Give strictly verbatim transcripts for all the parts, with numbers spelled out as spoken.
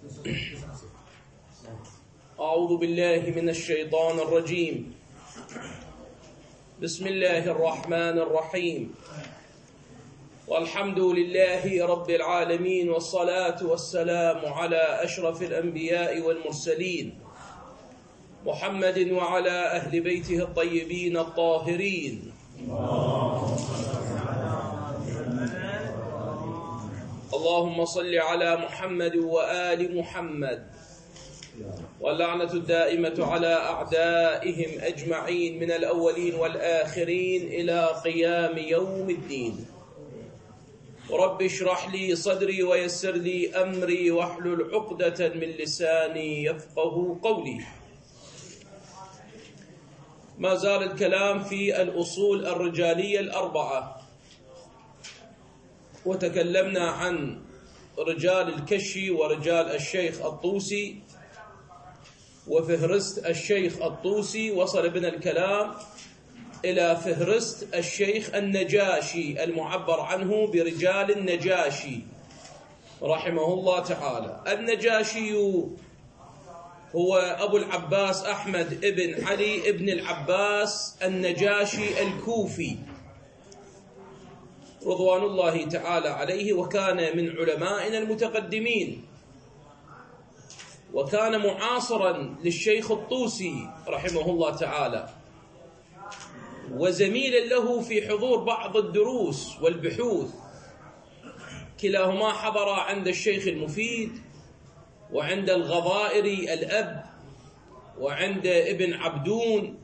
أعوذ بالله من الشيطان الرجيم. بسم الله الرحمن الرحيم. والحمد لله رب العالمين، والصلاة والسلام على أشرف الأنبياء والمرسلين محمد وعلى أهل بيته الطيبين الطاهرين. اللهم صل على محمد وآل محمد، واللعنة الدائمة على أعدائهم أجمعين من الأولين والآخرين إلى قيام يوم الدين. رب اشرح لي صدري ويسر لي أمري واحلل عقدة من لساني يفقه قولي. ما زال الكلام في الأصول الرجالية الأربعة، وتكلمنا عن رجال الكشي ورجال الشيخ الطوسي وفهرست الشيخ الطوسي. وصل بنا الكلام إلى فهرست الشيخ النجاشي المعبر عنه برجال النجاشي رحمه الله تعالى. النجاشي هو أبو العباس أحمد ابن علي ابن العباس النجاشي الكوفي رضوان الله تعالى عليه، وكان من علمائنا المتقدمين، وكان معاصرا للشيخ الطوسي رحمه الله تعالى، وزميلا له في حضور بعض الدروس والبحوث. كلاهما حضر عند الشيخ المفيد وعند الغضائري الأب وعند ابن عبدون،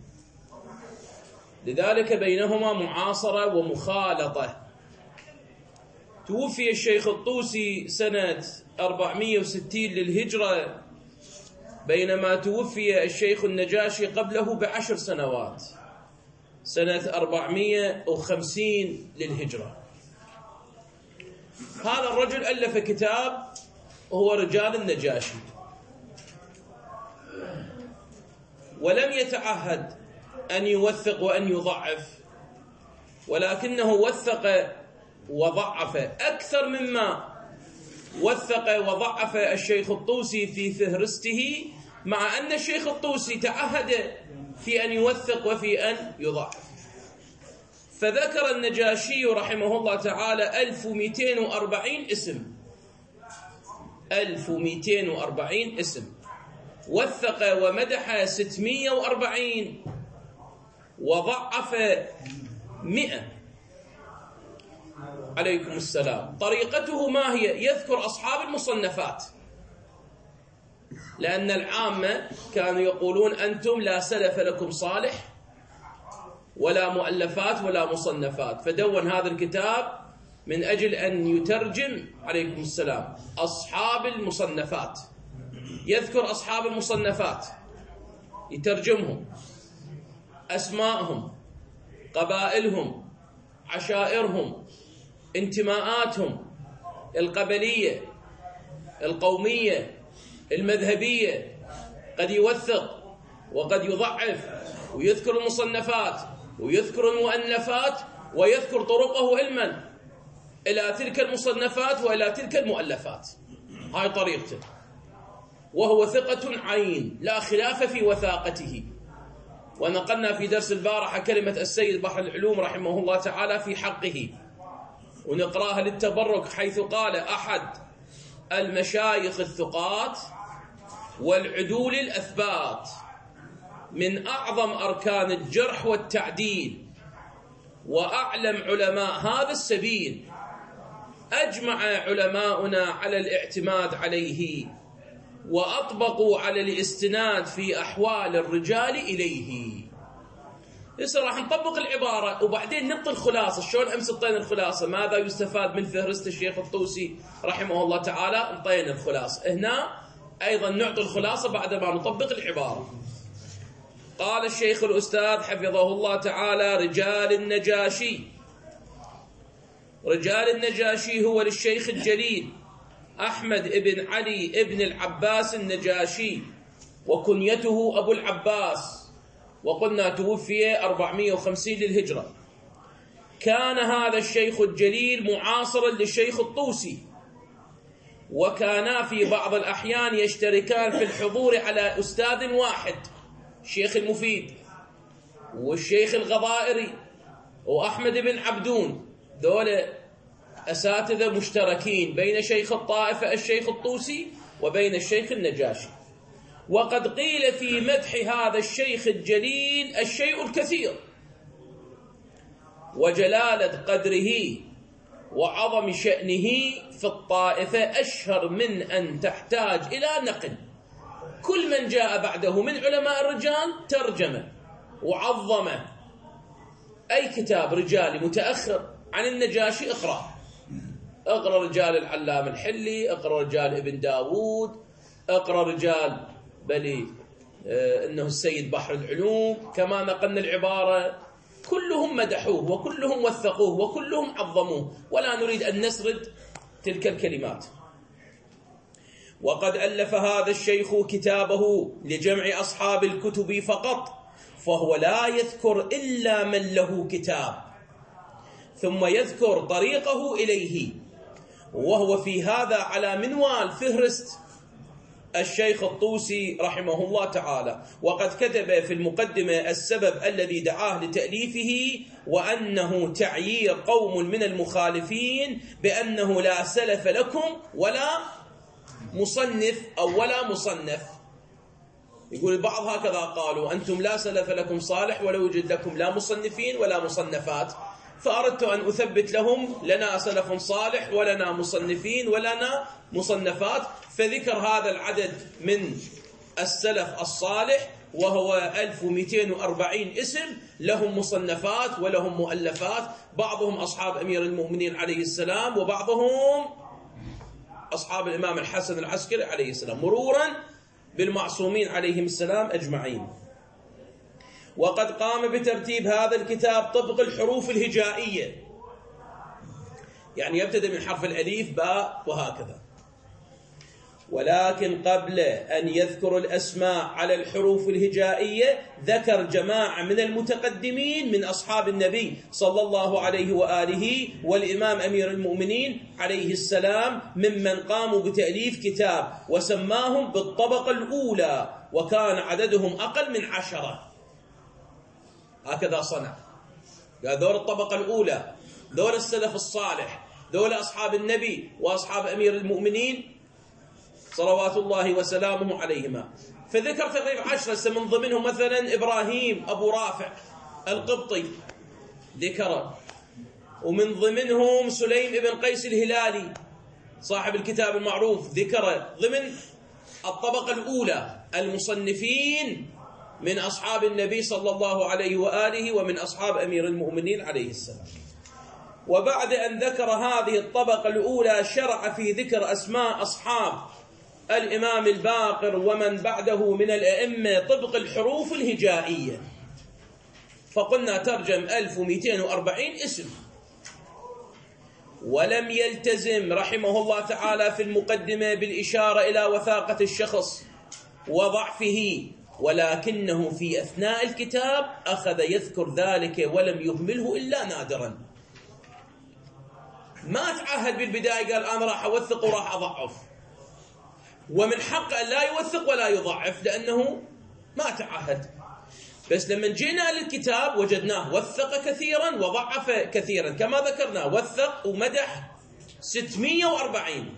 لذلك بينهما معاصرة ومخالطة. توفي الشيخ الطوسي سنة أربعمائة وستين للهجرة، بينما توفي الشيخ النجاشي قبله بعشر سنوات سنة أربعمائة وخمسين للهجرة. هذا الرجل ألف كتاب هو رجال النجاشي، ولم يتعهد أن يوثق وأن يضعف، ولكنه وثق وضعف أكثر مما وثق وضعف الشيخ الطوسي في فهرسته، مع أن الشيخ الطوسي تعهد في أن يوثق وفي أن يضعف. فذكر النجاشي رحمه الله تعالى ألف ومئتين وأربعين اسم، ألف ومئتين وأربعين اسم، وثق ومدح ستمائة وأربعين، وضعف مئة. عليكم السلام. طريقته ما هي؟ يذكر أصحاب المصنفات، لأن العامة كانوا يقولون أنتم لا سلف لكم صالح ولا مؤلفات ولا مصنفات، فدون هذا الكتاب من أجل أن يترجم عليكم السلام أصحاب المصنفات، يذكر أصحاب المصنفات، يترجمهم، أسماءهم، قبائلهم، عشائرهم، انتماءاتهم القبلية، القومية، المذهبية. قد يوثق وقد يضعف، ويذكر المصنفات ويذكر المؤلفات ويذكر طرقه علما إلى تلك المصنفات وإلى تلك المؤلفات. هاي طريقته، وهو ثقة عين لا خلاف في وثاقته. ونقلنا في درس البارحة كلمة السيد بحر العلوم رحمه الله تعالى في حقه، ونقراها للتبرك، حيث قال: أحد المشايخ الثقات والعدول الأثبات، من أعظم أركان الجرح والتعديل، وأعلم علماء هذا السبيل. أجمع علماؤنا على الاعتماد عليه، وأطبقوا على الاستناد في أحوال الرجال إليه. لسه راح نطبق العبارة وبعدين نعطي الخلاصة. شلون أمس انطينا الخلاصة؟ ماذا يستفاد من فهرست الشيخ الطوسي رحمه الله تعالى؟ انطينا الخلاصة. هنا أيضا نعطي الخلاصة بعد ما نطبق العبارة. قال الشيخ الأستاذ حفظه الله تعالى: رجال النجاشي. رجال النجاشي هو للشيخ الجليل أحمد ابن علي ابن العباس النجاشي، وكنيته أبو العباس، وقلنا توفي أربعمائة وخمسين للهجرة. كان هذا الشيخ الجليل معاصرا للشيخ الطوسي، وكانا في بعض الأحيان يشتركان في الحضور على أستاذ واحد، الشيخ المفيد والشيخ الغضائري وأحمد بن عبدون، دول أساتذة مشتركين بين شيخ الطائفة الشيخ الطوسي وبين الشيخ النجاشي. وقد قيل في مدح هذا الشيخ الجليل الشيء الكثير، وجلالة قدره وعظم شأنه في الطائفة أشهر من أن تحتاج إلى نقل. كل من جاء بعده من علماء الرجال ترجمه وعظمه. أي كتاب رجالي متأخر عن النجاشي اقرأ، اقرأ رجال العلام الحلي، اقرأ رجال ابن داود، اقرأ رجال بلي آه إنه السيد بحر العلوم كما نقلنا العبارة. كلهم مدحوه وكلهم وثقوه وكلهم عظموه، ولا نريد أن نسرد تلك الكلمات. وقد ألف هذا الشيخ كتابه لجمع أصحاب الكتب فقط، فهو لا يذكر إلا من له كتاب، ثم يذكر طريقه إليه، وهو في هذا على منوال فهرست الشيخ الطوسي رحمه الله تعالى. وقد كتب في المقدمة السبب الذي دعاه لتأليفه، وأنه تعيير قوم من المخالفين بأنه لا سلف لكم ولا مصنف أو ولا مصنف. يقول البعض هكذا قالوا: أنتم لا سلف لكم صالح ولا يوجد لكم لا مصنفين ولا مصنفات. فأردت أن أثبت لهم: لنا سلف صالح ولنا مصنفين ولنا مصنفات. فذكر هذا العدد من السلف الصالح، وهو ألف ومئتين وأربعين اسم، لهم مصنفات ولهم مؤلفات، بعضهم أصحاب أمير المؤمنين عليه السلام، وبعضهم أصحاب الإمام الحسن العسكري عليه السلام، مرورا بالمعصومين عليهم السلام أجمعين. وقد قام بترتيب هذا الكتاب طبق الحروف الهجائية، يعني يبتدئ من حرف الأليف باء وهكذا. ولكن قبل أن يذكر الأسماء على الحروف الهجائية ذكر جماعة من المتقدمين من أصحاب النبي صلى الله عليه وآله والإمام أمير المؤمنين عليه السلام، ممن قاموا بتأليف كتاب وسماهم بالطبقة الأولى، وكان عددهم أقل من عشرة. هكذا صنع، قال دول الطبقة الأولى، دول السلف الصالح، دول أصحاب النبي وأصحاب أمير المؤمنين صلوات الله وسلامه عليهما. فذكر تقريبا عشرة، من ضمنهم مثلا إبراهيم أبو رافع القبطي ذكره، ومن ضمنهم سليم بن قيس الهلالي صاحب الكتاب المعروف ذكره ضمن الطبقة الأولى المصنفين من أصحاب النبي صلى الله عليه وآله ومن أصحاب أمير المؤمنين عليه السلام. وبعد أن ذكر هذه الطبقة الأولى شرع في ذكر أسماء أصحاب الإمام الباقر ومن بعده من الأئمة طبق الحروف الهجائية. فقلنا ترجم ألف ومئتين وأربعين اسم. ولم يلتزم رحمه الله تعالى في المقدمة بالإشارة إلى وثاقة الشخص وضعفه، ولكنه في أثناء الكتاب أخذ يذكر ذلك ولم يهمله إلا نادرا. ما تعهد بالبداية قال أنا راح أوثق وراح أضعف، ومن حقه أن لا يوثق ولا يضعف لأنه ما تعهد. بس لما جينا للكتاب وجدناه وثق كثيرا وضعف كثيرا، كما ذكرنا وثق ومدح ستمئة وأربعين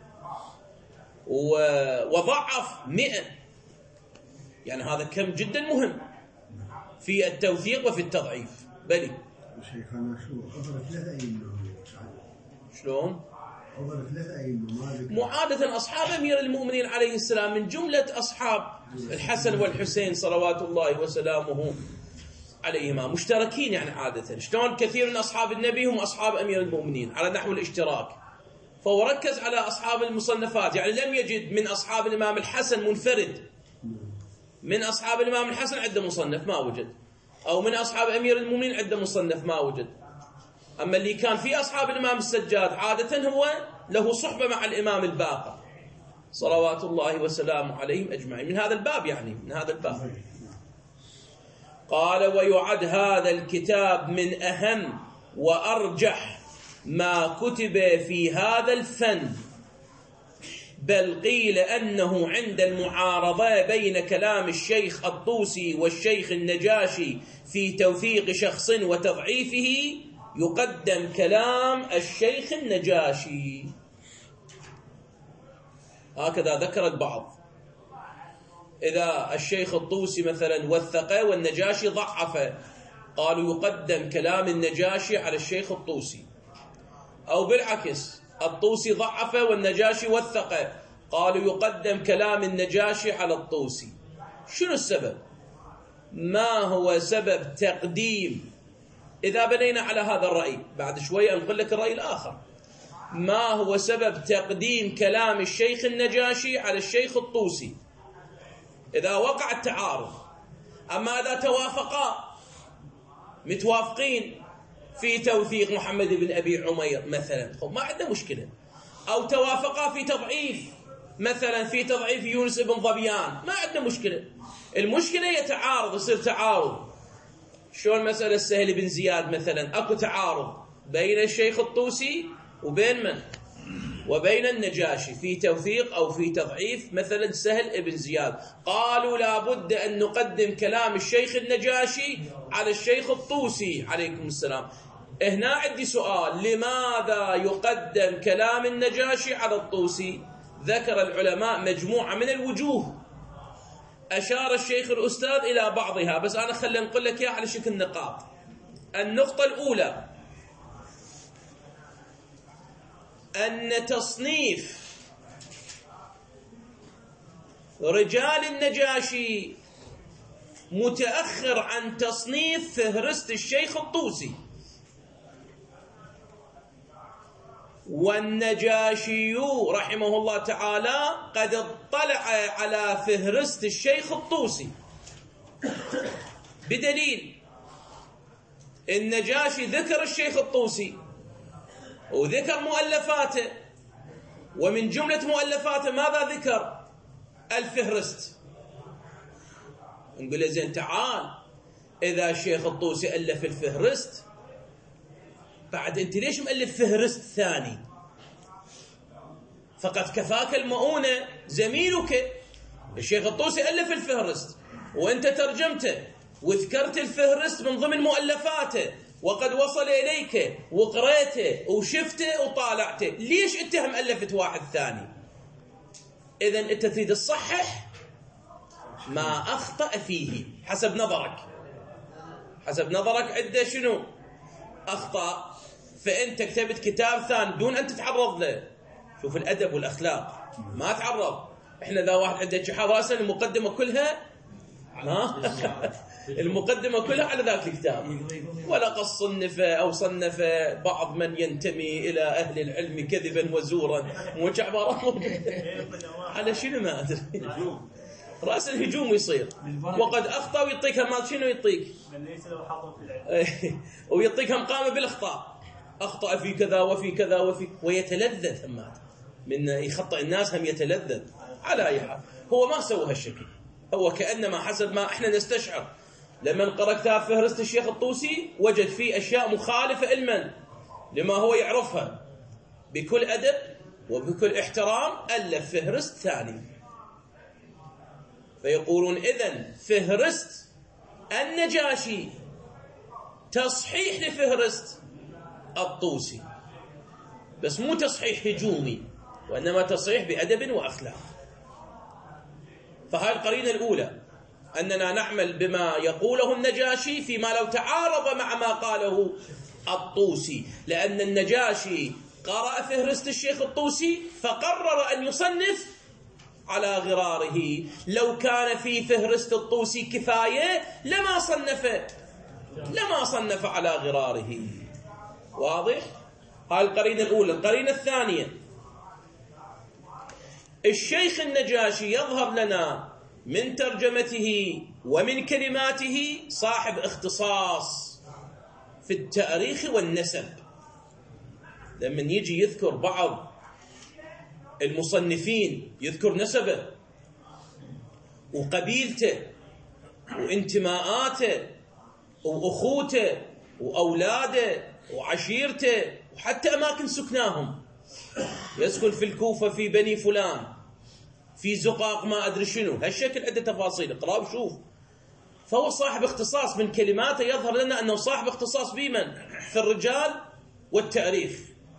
وضعف مئة، يعني هذا كم جدا مهم في التوثيق وفي التضعيف. بلي شيخنا شو خبر ثلاثة أئمة؟ شلون؟ خبر ثلاثة أئمة معادة أصحاب أمير المؤمنين عليه السلام من جملة أصحاب الحسن والحسين صلوات الله وسلامه عليهما، مشتركين يعني عادة. شلون كثير من أصحاب النبي هم أصحاب أمير المؤمنين على نحو الاشتراك، فهو ركز على أصحاب المصنفات. يعني لم يجد من أصحاب الإمام الحسن منفرد، من أصحاب الإمام الحسن عنده مصنف ما وجد، أو من أصحاب أمير المؤمنين عنده مصنف ما وجد. أما اللي كان في أصحاب الإمام السجاد عادة هو له صحبة مع الإمام الباقر صلوات الله وسلامه عليهم أجمعين، من هذا الباب يعني من هذا الباب. قال: ويعد هذا الكتاب من أهم وأرجح ما كتب في هذا الفن، بل قيل أنه عند المعارضة بين كلام الشيخ الطوسي والشيخ النجاشي في توثيق شخص وتضعيفه يقدم كلام الشيخ النجاشي. هكذا ذكر البعض. إذا الشيخ الطوسي مثلا وثقه والنجاشي ضعفه قالوا يقدم كلام النجاشي على الشيخ الطوسي، أو بالعكس الطوسي ضعفه والنجاشي وثقه قالوا يقدم كلام النجاشي على الطوسي. شنو السبب؟ ما هو سبب تقديم؟ إذا بنينا على هذا الرأي بعد شوي أنقل لك الرأي الآخر. ما هو سبب تقديم كلام الشيخ النجاشي على الشيخ الطوسي إذا وقع التعارض؟ أما إذا توافقا متوافقين في توثيق محمد بن أبي عمير مثلا ما عندنا مشكلة، أو توافقا في تضعيف مثلا في تضعيف يونس بن ظبيان ما عندنا مشكلة. المشكلة يتعارض، يصير تعارض. شلون مسألة سهل بن زياد مثلا أكو تعارض بين الشيخ الطوسي وبين من؟ وبين النجاشي في توثيق أو في تضعيف مثلا سهل بن زياد. قالوا لابد أن نقدم كلام الشيخ النجاشي على الشيخ الطوسي عليكم السلام. هنا عندي سؤال، لماذا يقدم كلام النجاشي على الطوسي؟ ذكر العلماء مجموعة من الوجوه أشار الشيخ الأستاذ إلى بعضها، بس أنا خلي نقول لك إياها على شكل نقاط. النقطة الأولى أن تصنيف رجال النجاشي متأخر عن تصنيف فهرست الشيخ الطوسي، والنجاشي رحمه الله تعالى قد اطلع على فهرست الشيخ الطوسي، بدليل النجاشي ذكر الشيخ الطوسي وذكر مؤلفاته، ومن جملة مؤلفاته ماذا ذكر؟ الفهرست. نقول له زين تعال، إذا الشيخ الطوسي ألف الفهرست بعد أنت ليش مؤلف فهرست ثاني؟ فقد كفاك المؤونة زميلك الشيخ الطوسي ألف الفهرست وأنت ترجمته وذكرت الفهرست من ضمن مؤلفاته وقد وصل إليك وقريته وشفته وطالعته، ليش أنت هم ألفت واحد ثاني؟ إذن أنت تريد تصحح ما أخطأ فيه حسب نظرك. حسب نظرك عنده شنو؟ أخطأ، فأنت كتبت كتاب ثاني دون أن تتعرض له. شوف الأدب والأخلاق، ما تعرض. إحنا ذا واحد عنده شحاذ رأسا المقدمة كلها ما المقدمة كلها على ذاك الكتاب، ولقد صنف أو صنف بعض من ينتمي إلى أهل العلم كذبا وزورا وشعبارات على شنو ما أدري. رأس الهجوم يصير، وقد أخطأ ويعطيك ما شنو يعطيك ويعطيك هم قام بالأخطاء، أخطأ في كذا وفي كذا وفي، ويتلذذ هم من يخطئ الناس هم يتلذذ. على أي حال هو ما سوى هالشكل، هو كأنما حسب ما احنا نستشعر لما قرأ كتاب فهرست الشيخ الطوسي وجد فيه أشياء مخالفة علما لما هو يعرفها، بكل أدب وبكل احترام ألف فهرست ثاني. فيقولون إذن فهرست النجاشي تصحيح لفهرست الطوسي، بس مو تصحيح هجومي وإنما تصحيح بأدب وأخلاق. فهذه القرينة الأولى، أننا نعمل بما يقوله النجاشي فيما لو تعارض مع ما قاله الطوسي، لأن النجاشي قرأ فهرست الشيخ الطوسي فقرر أن يصنف على غراره. لو كان في فهرست الطوسي كفاية لما صنف لما صنف على غراره. واضح؟ هاي القرينة الأولى. القرينة الثانية، الشيخ النجاشي يظهر لنا من ترجمته ومن كلماته صاحب اختصاص في التاريخ والنسب. لما يجي يذكر بعض المصنفين يذكر نسبه وقبيلته وانتماءاته وأخوته وأولاده وعشيرته وحتى أماكن سكناهم، يسكن في الكوفة في بني فلان، في زقاق ما أدري شنو، هالشكل عنده تفاصيل، اقرأ وشوف. فهو صاحب اختصاص، من كلماته يظهر لنا أنه صاحب اختصاص بمن؟ في الرجال والتاريخ.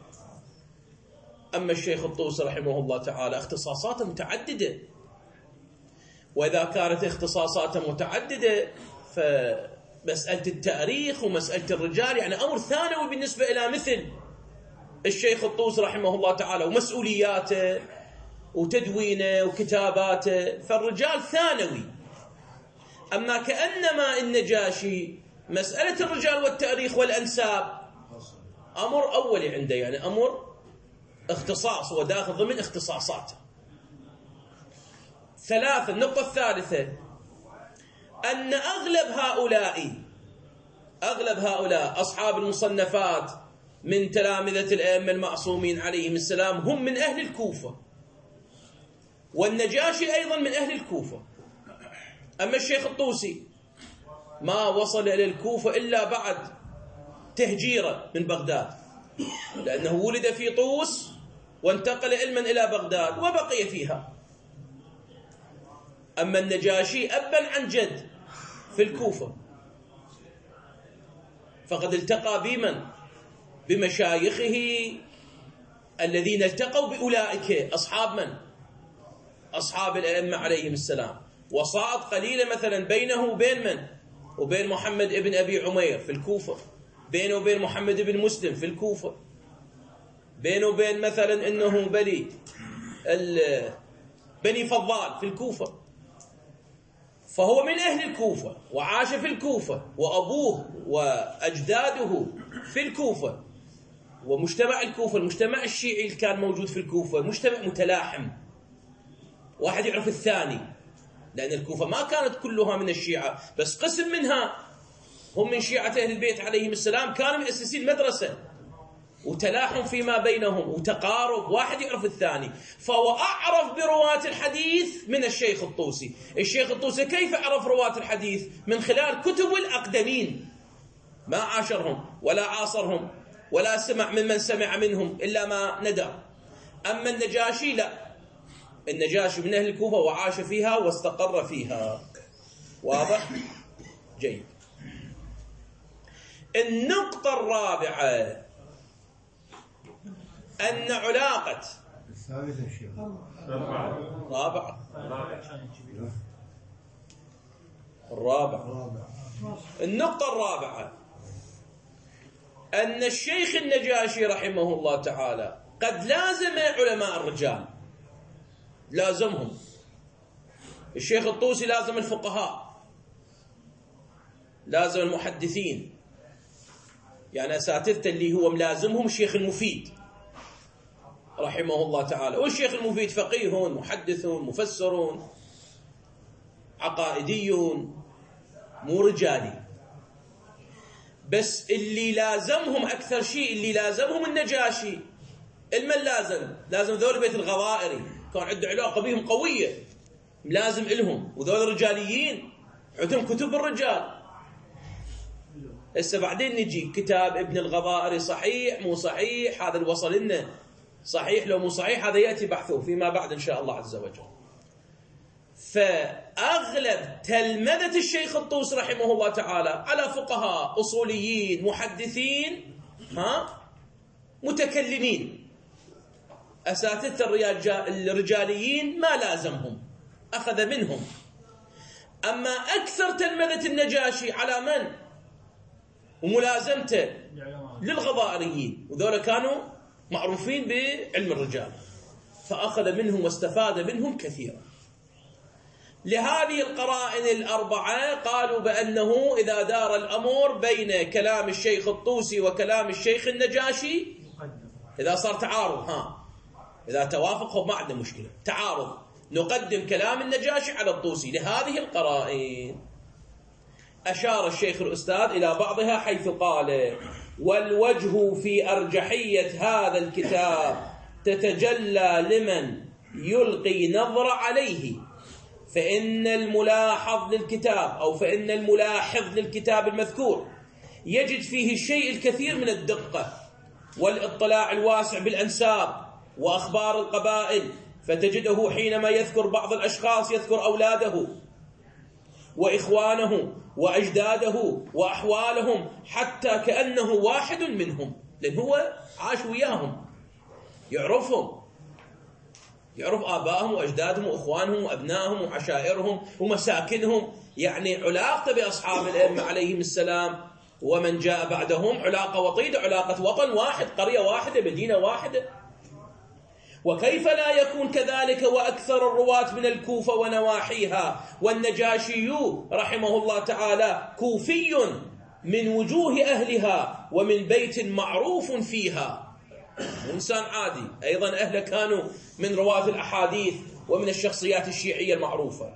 أما الشيخ الطوسي رحمه الله تعالى اختصاصاته متعددة، وإذا كانت اختصاصاته متعددة فمسألة التاريخ ومسألة الرجال يعني أمر ثانوي بالنسبة إلى مثل الشيخ الطوسي رحمه الله تعالى، ومسؤولياته وتدوينه وكتاباته، فالرجال ثانوي. أما كأنما النجاشي مسألة الرجال والتاريخ والأنساب أمر أولي عنده، يعني أمر اختصاص، وداخل ضمن اختصاصاته. ثلاثة، النقطة الثالثة أن أغلب هؤلاء أغلب هؤلاء أصحاب المصنفات من تلامذة الأئمة المعصومين عليهم السلام هم من أهل الكوفة، والنجاشي أيضا من أهل الكوفة. أما الشيخ الطوسي ما وصل إلى الكوفة إلا بعد تهجيره من بغداد، لأنه ولد في طوس وانتقل علما إلى بغداد وبقي فيها. أما النجاشي أبا عن جد في الكوفة، فقد التقى بمن؟ بمشايخه الذين التقوا بأولئك أصحاب من؟ أصحاب الأئمة عليهم السلام. وصاعد قليلة مثلا بينه وبين من؟ وبين محمد ابن أبي عمير في الكوفة، بينه وبين محمد ابن مسلم في الكوفة، بينه وبين مثلا إنه بني بني فضال في الكوفة. فهو من أهل الكوفة وعاش في الكوفة، وأبوه وأجداده في الكوفة، ومجتمع الكوفة المجتمع الشيعي اللي كان موجود في الكوفة مجتمع متلاحم، واحد يعرف الثاني، لأن الكوفة ما كانت كلها من الشيعة، بس قسم منها هم من شيعة أهل البيت عليهم السلام، كانوا مؤسسين مدرسة، وتلاحم فيما بينهم وتقارب، واحد يعرف الثاني. فهو أعرف برواة الحديث من الشيخ الطوسي. الشيخ الطوسي كيف عرف رواة الحديث؟ من خلال كتب الأقدمين، ما عاشرهم ولا عاصرهم ولا سمع من من سمع منهم إلا ما ندر. أما النجاشي لا، النجاشي من أهل الكوفة وعاش فيها واستقر فيها. واضح؟ جيد. النقطة الرابعة أن علاقة الثالثة الشيخ رابعة الرابعة النقطة الرابعة أن الشيخ النجاشي رحمه الله تعالى قد لازم علماء الرجال، لازمهم. الشيخ الطوسي لازم الفقهاء، لازم المحدثين، يعني أساتذته اللي هو ملازمهم الشيخ المفيد رحمه الله تعالى. والشيخ المفيد فقيه محدث مفسر عقائدي مو رجالي. بس اللي لازمهم أكثر شيء اللي لازمهم النجاشي، المن لازم لازم ذول بيت الغضائري، كان عنده علاقة بهم قوية، لازم إلهم، وذول رجاليين عندهم كتب الرجال. هسه بعدين نجي كتاب ابن الغضائري صحيح مو صحيح، هذا اللي وصل لنا صحيح لو مو صحيح، هذا يأتي بحثه فيما بعد إن شاء الله عز وجل. فأغلب تلمذة الشيخ الطوسي رحمه الله تعالى على فقهاء أصوليين محدثين ها متكلمين، أساتذة الرجاليين ما لازمهم، أخذ منهم. أما أكثر تلمذة النجاشي على من؟ وملازمته للغضائريين، وذولا كانوا معروفين بعلم الرجال، فأخذ منهم واستفاد منهم كثيرا. لهذه القرائن الأربعة قالوا بأنه إذا دار الأمر بين كلام الشيخ الطوسي وكلام الشيخ النجاشي، إذا صار تعارض، ها إذا توافقوا ما عندنا مشكلة، تعارض نقدم كلام النجاشي على الطوسي لهذه القرائن. أشار الشيخ الأستاذ إلى بعضها حيث قال: والوجه في أرجحية هذا الكتاب تتجلى لمن يلقي نظر عليه، فإن الملاحظ للكتاب أو فإن الملاحظ للكتاب المذكور يجد فيه الشيء الكثير من الدقة والاطلاع الواسع بالأنساب وأخبار القبائل، فتجده حينما يذكر بعض الأشخاص يذكر أولاده وإخوانه وأجداده وأحوالهم حتى كأنه واحد منهم، لأن هو عاش وياهم، يعرفهم، يعرف آبائهم وأجدادهم وإخوانهم وأبنائهم وعشائرهم ومساكنهم. يعني علاقته بأصحاب الأئمة عليهم السلام ومن جاء بعدهم علاقة وطيدة، علاقة وطن واحد، قرية واحدة، مدينة واحدة. وكيف لا يكون كذلك وأكثر الرواة من الكوفة ونواحيها، والنجاشي رحمه الله تعالى كوفي من وجوه أهلها ومن بيت معروف فيها، إنسان عادي. أيضا أهله كانوا من رواة الأحاديث ومن الشخصيات الشيعية المعروفة.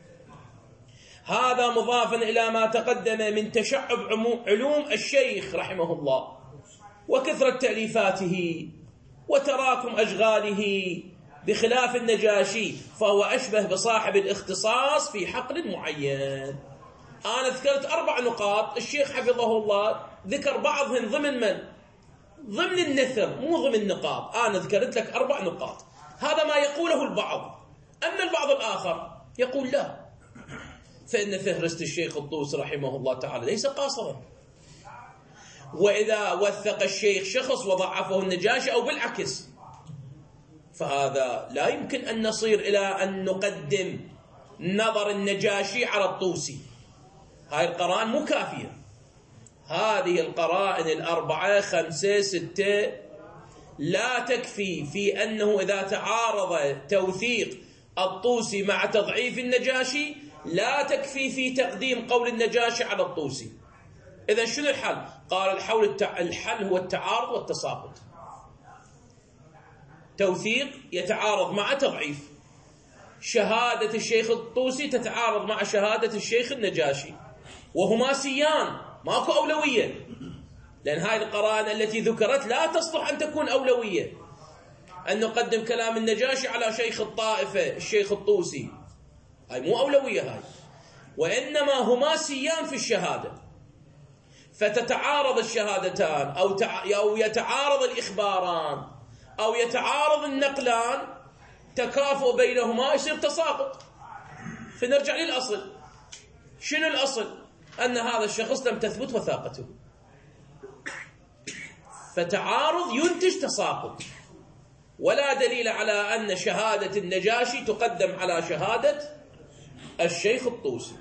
هذا مضافا إلى ما تقدم من تشعب علوم الشيخ رحمه الله وكثرة تأليفاته وتراكم أشغاله، بخلاف النجاشي فهو أشبه بصاحب الاختصاص في حقل معين. أنا ذكرت أربع نقاط، الشيخ حفظه الله ذكر بعضهم ضمن من؟ ضمن النثر، مو ضمن نقاط. أنا ذكرت لك أربع نقاط، هذا ما يقوله البعض. أما البعض الآخر يقول لا، فإن فهرست الشيخ الطوسي رحمه الله تعالى ليس قاصرا، وإذا وثق الشيخ شخص وضعفه النجاشي أو بالعكس، فهذا لا يمكن أن نصير إلى أن نقدم نظر النجاشي على الطوسي. هاي القرائن مو كافية، هذه القرائن الأربعة خمسة ستة لا تكفي في أنه إذا تعارض توثيق الطوسي مع تضعيف النجاشي لا تكفي في تقديم قول النجاشي على الطوسي. إذن شنو الحل؟ قال الحل, التع... الحل هو التعارض والتساقط. توثيق يتعارض مع تضعيف، شهادة الشيخ الطوسي تتعارض مع شهادة الشيخ النجاشي، وهما سيان، ماكو أولوية، لأن هذه القرائن التي ذكرت لا تصلح أن تكون أولوية، أن نقدم كلام النجاشي على شيخ الطائفة الشيخ الطوسي، هاي مو أولوية هاي، وإنما هما سيان في الشهادة، فتتعارض الشهادتان أو أو يتعارض الإخباران أو يتعارض النقلان، تكافؤ بينهما يصير تساقط. فنرجع للأصل. شنو الأصل؟ أن هذا الشخص لم تثبت وثاقته، فتعارض ينتج تساقط، ولا دليل على أن شهادة النجاشي تقدم على شهادة الشيخ الطوسي.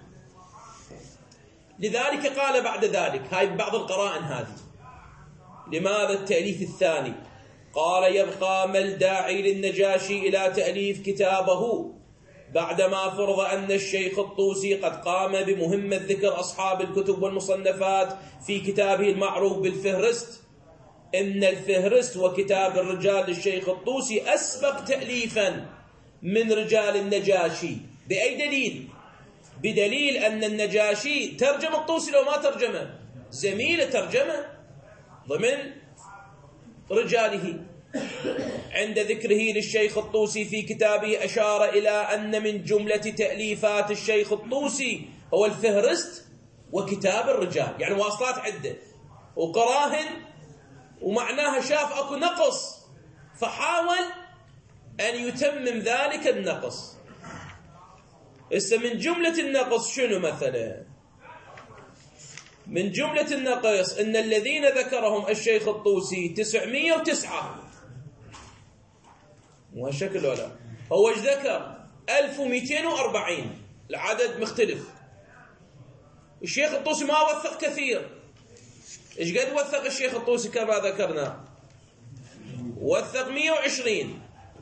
لذلك قال بعد ذلك، هاي بعض القرائن هذه. لماذا التأليف الثاني؟ قال يبقى ما الداعي للنجاشي إلى تأليف كتابه بعدما فرض أن الشيخ الطوسي قد قام بمهمة ذكر أصحاب الكتب والمصنفات في كتابه المعروف بالفهرست. إن الفهرست وكتاب الرجال للشيخ الطوسي أسبق تأليفا من رجال النجاشي. بأي دليل؟ بدليل أن النجاشي ترجم الطوسي لو ما ترجمه، زميله ترجمه ضمن رجاله. عند ذكره للشيخ الطوسي في كتابه أشار إلى أن من جملة تأليفات الشيخ الطوسي هو الفهرست وكتاب الرجال، يعني واصلات عدة وقراهن، ومعناها شاف أكو نقص فحاول أن يتمم ذلك النقص. إذا من جملة النقص شنو مثلا؟ من جملة النقص إن الذين ذكرهم الشيخ الطوسي تسعمائة وتسعة، مو هالشكل ولا هو ايش ذكر؟ ألف ومئتين وأربعين، العدد مختلف. الشيخ الطوسي ما وثق كثير. ايش قد وثق الشيخ الطوسي كما ذكرنا؟ وثق مئة وعشرين،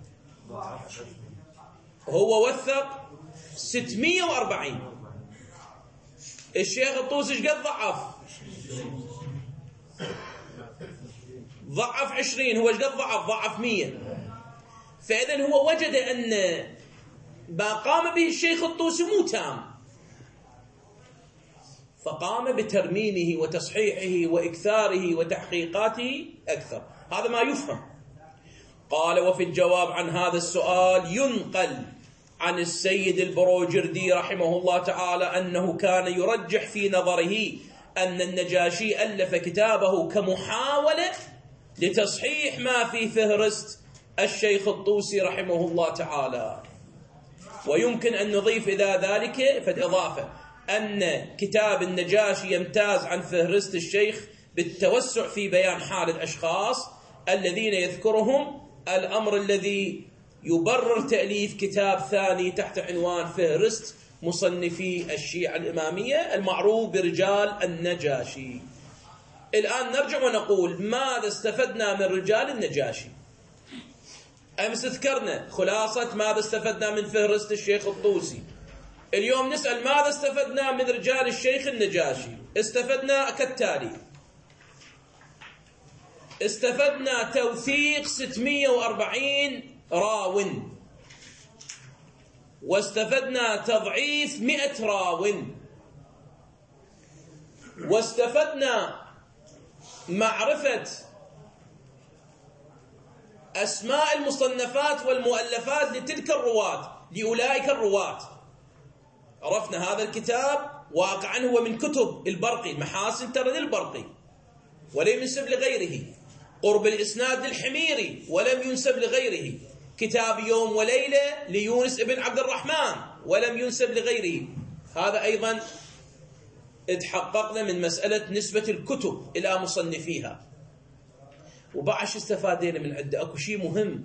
هو وثق ستمائة وأربعين. الشيخ الطوسي ايش قد ضعف؟ ضعف عشرين، هو ايش قد ضعف؟ ضعف مئة. فإذن هو وجد أن ما قام به الشيخ الطوسي مو تام، فقام بترميمه وتصحيحه وإكثاره وتحقيقاته أكثر. هذا ما يفهم. قال وفي الجواب عن هذا السؤال ينقل عن السيد البروجردي رحمه الله تعالى أنه كان يرجح في نظره أن النجاشي ألف كتابه كمحاولة لتصحيح ما في فهرست الشيخ الطوسي رحمه الله تعالى. ويمكن أن نضيف إلى ذلك فالإضافة أن كتاب النجاشي يمتاز عن فهرست الشيخ بالتوسع في بيان حال الأشخاص الذين يذكرهم، الأمر الذي يبرر تأليف كتاب ثاني تحت عنوان فهرست مصنفي الشيعة الإمامية المعروف برجال النجاشي. الآن نرجع ونقول ماذا استفدنا من رجال النجاشي؟ أمس ذكرنا خلاصة ماذا استفدنا من فهرست الشيخ الطوسي. اليوم نسأل ماذا استفدنا من رجال الشيخ النجاشي؟ استفدنا كالتالي: استفدنا توثيق ستمئة وأربعين راو، واستفدنا تضعيف مئة راو، واستفدنا معرفة أسماء المصنفات والمؤلفات لتلك الرواة لأولئك الرواة. عرفنا هذا الكتاب واقعا هو من كتب البرقي، محاسن ترى للبرقي ولم ينسب لغيره، قرب الإسناد للحميري ولم ينسب لغيره، كتاب يوم وليلة ليونس ابن عبد الرحمن ولم ينسب لغيره. هذا أيضا اتحققنا من مسألة نسبة الكتب إلى مصنفيها. وبعد شو استفادينا من عدة؟ أكو شيء مهم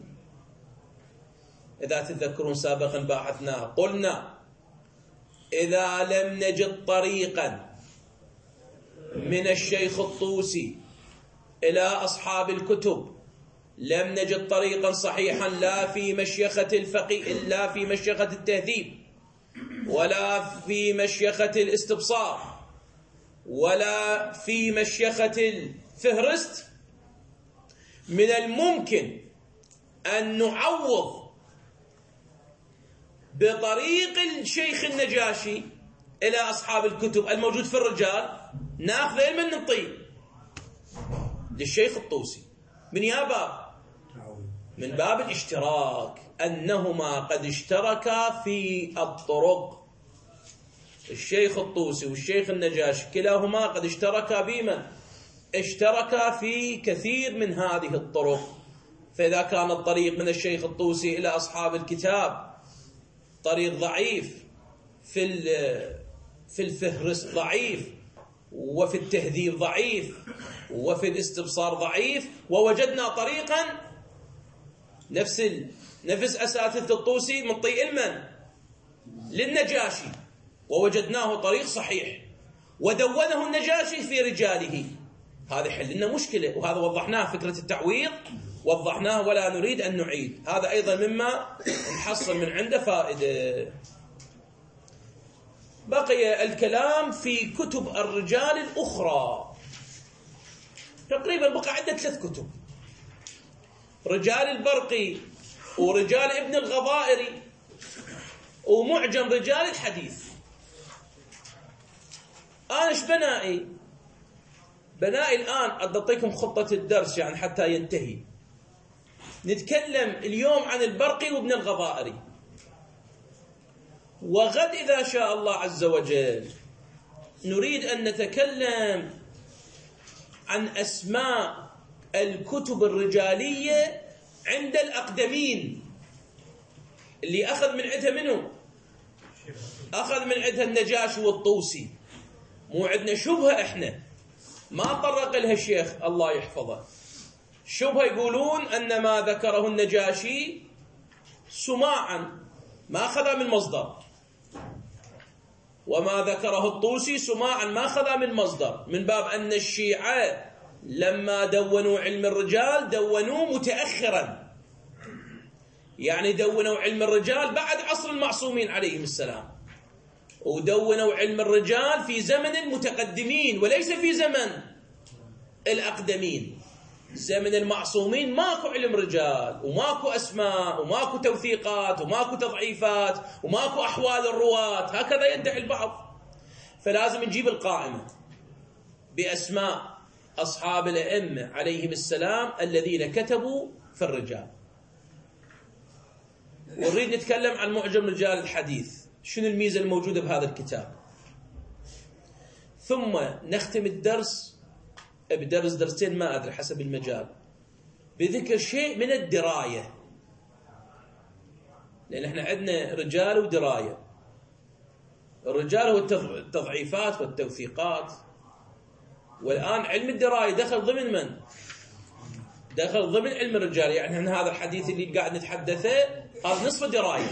إذا تتذكرون سابقا باحثناه، قلنا إذا لم نجد طريقا من الشيخ الطوسي إلى أصحاب الكتب، لم نجد طريقا صحيحا لا في مشيخة الفقيه لا في مشيخة التهذيب، ولا في مشيخة الاستبصار، ولا في مشيخة الفهرست، من الممكن أن نعوض بطريق الشيخ النجاشي إلى أصحاب الكتب الموجود في الرجال، ناخذ علما نطيب للشيخ الطوسي. من يا باب؟ من باب الاشتراك، أنهما قد اشتركا في الطرق. الشيخ الطوسي والشيخ النجاشي كلاهما قد اشتركا بمن؟ اشتركا في كثير من هذه الطرق. فإذا كان الطريق من الشيخ الطوسي إلى أصحاب الكتاب طريق ضعيف، في في الفهرست ضعيف، وفي التهذيب ضعيف، وفي الاستبصار ضعيف، ووجدنا طريقا نفس نفس أساتذة الطوسي من طي المن للنجاشي، ووجدناه طريق صحيح ودونه النجاشي في رجاله. هذا يحل لنا مشكلة، وهذا وضحناه فكرة التعويض وضحناه ولا نريد أن نعيد. هذا أيضا مما نحصل من عنده فائدة. بقي الكلام في كتب الرجال الأخرى، تقريبا بقى عدة ثلاث كتب: رجال البرقي، ورجال ابن الغضائري، ومعجم رجال الحديث. أنا إيش بنائي؟ بنائي الآن أعطيكم خطة الدرس يعني حتى ينتهي. نتكلم اليوم عن البرقي وابن الغضائري، وغد إذا شاء الله عز وجل نريد أن نتكلم عن أسماء الكتب الرجالية عند الأقدمين اللي أخذ من عندها منه؟ أخذ من عندها النجاشي والطوسي. مو عندنا شبهة إحنا ما طرق لها الشيخ الله يحفظه، شبهة يقولون أن ما ذكره النجاشي سماعا ما أخذ من مصدر، وما ذكره الطوسي سماعا ما أخذ من مصدر، من باب أن الشيعة لما دونوا علم الرجال دونوه متأخرا، يعني دونوا علم الرجال بعد عصر المعصومين عليهم السلام، ودونوا علم الرجال في زمن المتقدمين وليس في زمن الأقدمين. زمن المعصومين ماكو علم رجال، وماكو أسماء، وماكو توثيقات، وماكو تضعيفات، وماكو أحوال الرواة، هكذا يدعي البعض. فلازم نجيب القائمة بأسماء أصحاب الأئمة عليهم السلام الذين كتبوا في الرجال. ونريد نتكلم عن معجم رجال الحديث، شنو الميزة الموجودة بهذا الكتاب، ثم نختم الدرس بدرس درسين ما أدري حسب المجال بذكر شيء من الدراية، لأن احنا عندنا رجال ودراية. الرجال هو التضعيفات والتوثيقات، والآن علم الدراية دخل ضمن من؟ دخل ضمن علم الرجال. يعني هذا الحديث اللي قاعد نتحدثه هذا نصف دراية،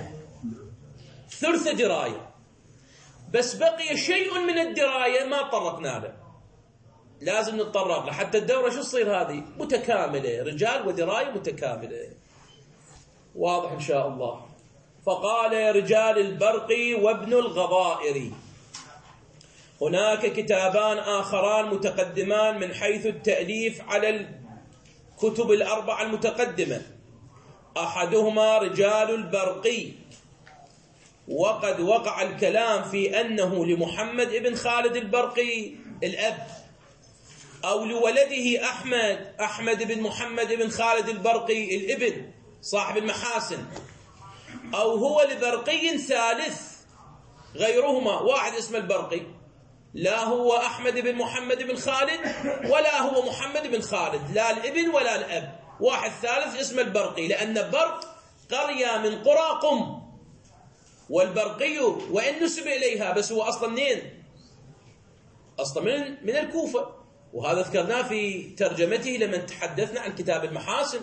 ثلث دراية، بس بقي شيء من الدراية ما طرقنا له، لازم نتطرق له حتى الدورة شو تصير هذه متكاملة، رجال ودراية متكاملة. واضح إن شاء الله. فقال رجال البرقي وابن الغضائر. هناك كتابان آخران متقدمان من حيث التأليف على الكتب الأربعة المتقدمة. أحدهما رجال البرقي، وقد وقع الكلام في أنه لمحمد بن خالد البرقي الأب، أو لولده أحمد أحمد بن محمد بن خالد البرقي الابن صاحب المحاسن، أو هو لبرقي ثالث غيرهما، واحد اسمه البرقي، لا هو أحمد بن محمد بن خالد ولا هو محمد بن خالد، لا الابن ولا الأب، واحد ثالث اسمه البرقي، لأن برق قرية من قرى قم، والبرقي وإن نسب إليها بس هو أصلا منين؟ أصلا من, من الكوفة، وهذا ذكرناه في ترجمته لما تحدثنا عن كتاب المحاسن.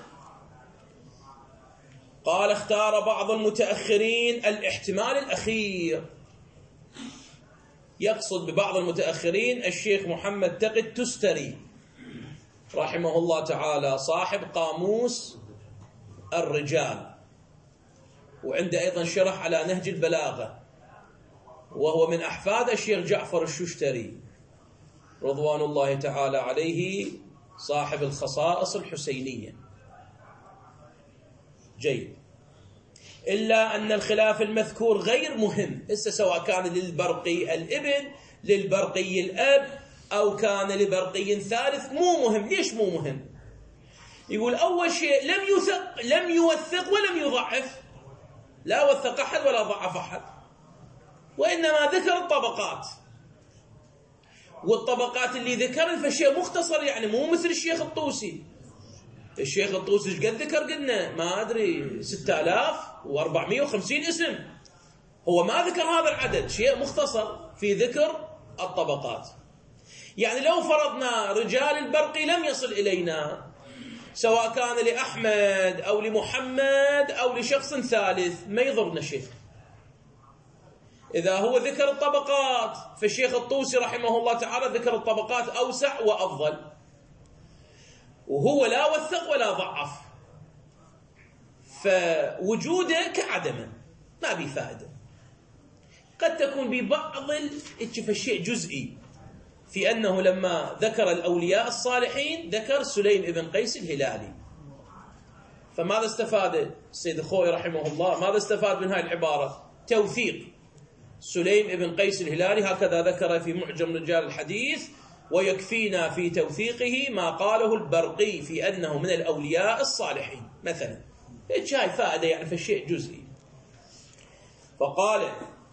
قال اختار بعض المتأخرين الاحتمال الأخير، يقصد ببعض المتأخرين الشيخ محمد تقي التستري رحمه الله تعالى، صاحب قاموس الرجال، وعنده أيضا شرح على نهج البلاغة، وهو من أحفاد الشيخ جعفر الششتري رضوان الله تعالى عليه، صاحب الخصائص الحسينية. جيد. إلا أن الخلاف المذكور غير مهم، إسا سواء كان للبرقي الابن للبرقي الأب أو كان لبرقي ثالث مو مهم. ليش مو مهم؟ يقول أول شيء لم يثق لم يوثق ولم يضعف، لا وثق أحد ولا ضعف أحد، وإنما ذكر الطبقات، والطبقات اللي ذكر فشيء مختصر، يعني مو مثل الشيخ الطوسي. الشيخ الطوسي ايش قد ذكر؟ قلنا ما أدري ستة آلاف وأربعمائة وخمسين اسم، هو ما ذكر هذا العدد، شيء مختصر في ذكر الطبقات. يعني لو فرضنا رجال البرقي لم يصل إلينا، سواء كان لأحمد أو لمحمد أو لشخص ثالث ما يضرنا شيء. إذا هو ذكر الطبقات فالشيخ الطوسي رحمه الله تعالى ذكر الطبقات أوسع وأفضل، وهو لا وثق ولا ضعف، فوجوده كعدمه ما بي فائدة. قد تكون ببعض الشيء جزئي، في أنه لما ذكر الأولياء الصالحين ذكر سليم ابن قيس الهلالي، فماذا استفاد السيد الخوئي رحمه الله؟ ماذا استفاد من هذه العبارة؟ توثيق سليم ابن قيس الهلالي، هكذا ذكر في معجم رجال الحديث، ويكفينا في توثيقه ما قاله البرقي في أنه من الأولياء الصالحين مثلا. جاي فائدة يعني في الشيء جزئي. فقال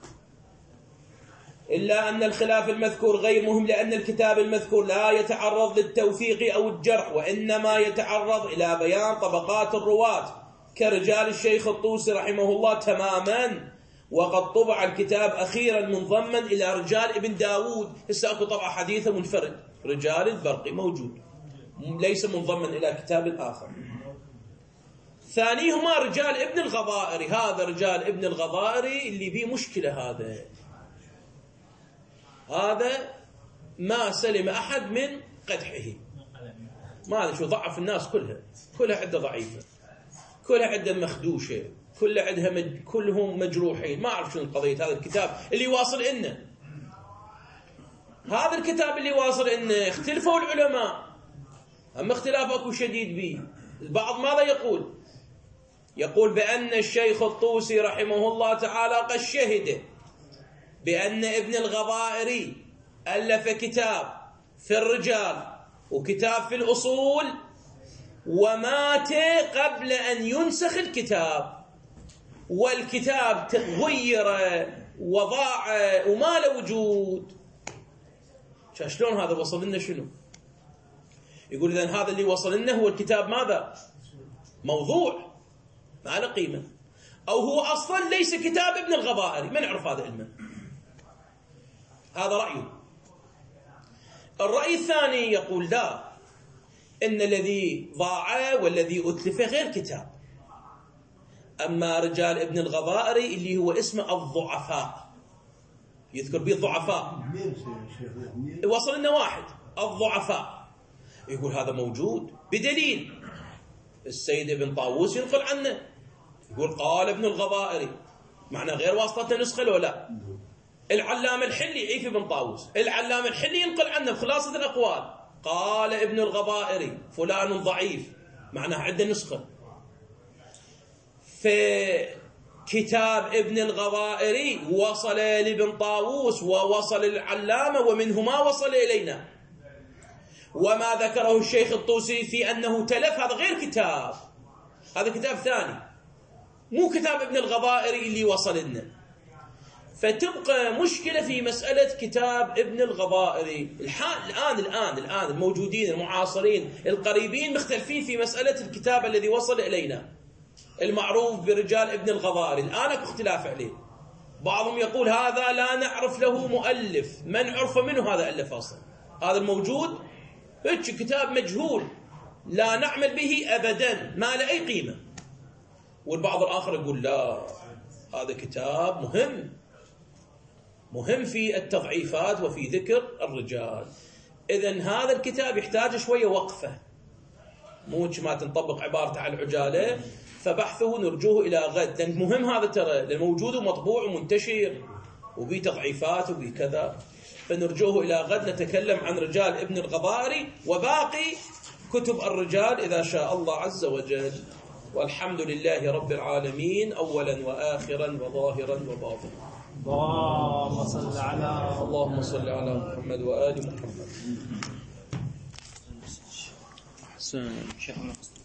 إلا أن الخلاف المذكور غير مهم، لأن الكتاب المذكور لا يتعرض للتوثيق أو الجرح، وإنما يتعرض إلى بيان طبقات الرواة كرجال الشيخ الطوسي رحمه الله تماما. وقد طبع الكتاب أخيرا منضما إلى رجال ابن داود، هسه أكو طبع حديثة منفرد رجال البرقي موجود، ليس منضما إلى كتاب آخر. ثانيهما رجال ابن الغضائري، هذا رجال ابن الغضائري اللي بيه مشكلة، هذا هذا ما سلم أحد من قدحه، ما أدري شو ضعف الناس كلها، كلها عدة ضعيفة، كلها عدة مخدوشة، كلها عندها مج... كلهم مجروحين. ما أعرف شنو القضية. هذا الكتاب اللي واصل إنه هذا الكتاب اللي واصل إنه اختلفوا العلماء، أما اختلاف أكو شديد به. البعض ماذا يقول؟ يقول بأن الشيخ الطوسي رحمه الله تعالى قد شهد بأن ابن الغضائري ألف كتاب في الرجال وكتاب في الأصول، ومات قبل أن ينسخ الكتاب، والكتاب تغير وضاع وما له وجود. شلون هذا وصل لنا؟ شنو يقول إذن هذا اللي وصل لنا هو الكتاب ماذا؟ موضوع ما له قيمة، أو هو أصلا ليس كتاب ابن الغبائري، من عرف هذا علما؟ هذا رأيه. الرأي الثاني يقول لا، إن الذي ضاع والذي أتلف غير كتاب. أما رجال ابن الغبائري اللي هو اسمه الضعفاء، يذكر به الضعفاء، وصل لنا واحد الضعفاء، يقول هذا موجود بدليل السيد ابن طاووس ينقل عنه، يقول قال ابن الغبائري، معنى غير واسطة نسخة لو لا. العلامة الحلي يعيف ابن طاووس، العلامة الحلي ينقل عنه بخلاصة الأقوال قال ابن الغبائري فلان ضعيف، معناه عنده نسخة. في كتاب ابن الغبائري وصل لابن طاووس ووصل العلامة ومنه ما وصل إلينا. وما ذكره الشيخ الطوسي في أنه تلف هذا غير كتاب، هذا كتاب ثاني مو كتاب ابن الغبائري اللي وصل لنا. فتبقى مشكلة في مسألة كتاب ابن الغبائري. الآن الآن الآن الموجودين المعاصرين القريبين مختلفين في مسألة الكتاب الذي وصل إلينا المعروف برجال ابن الغبائري، الآن اكو اختلاف عليه. بعضهم يقول هذا لا نعرف له مؤلف، من عرف منه هذا ألف أصلا، هذا الموجود هيك كتاب مجهول لا نعمل به أبدا، ما له أي قيمة. والبعض الآخر يقول لا، هذا كتاب مهم مهم في التضعيفات وفي ذكر الرجال. إذن هذا الكتاب يحتاج شوية وقفة، مو ما تنطبق عبارته على العجالة، فبحثه نرجوه إلى غد، لأن مهم هذا ترى، لأن موجود ومطبوع ومنتشر وبيه تضعيفات وبيه كذا، فنرجوه إلى غد نتكلم عن رجال ابن الغبائري وباقي كتب الرجال إذا شاء الله عز وجل. والحمد لله رب العالمين أولا وآخرا وظاهرا وباطنا. اللهم صل على اللهم صل على محمد وآل محمد. أحسن.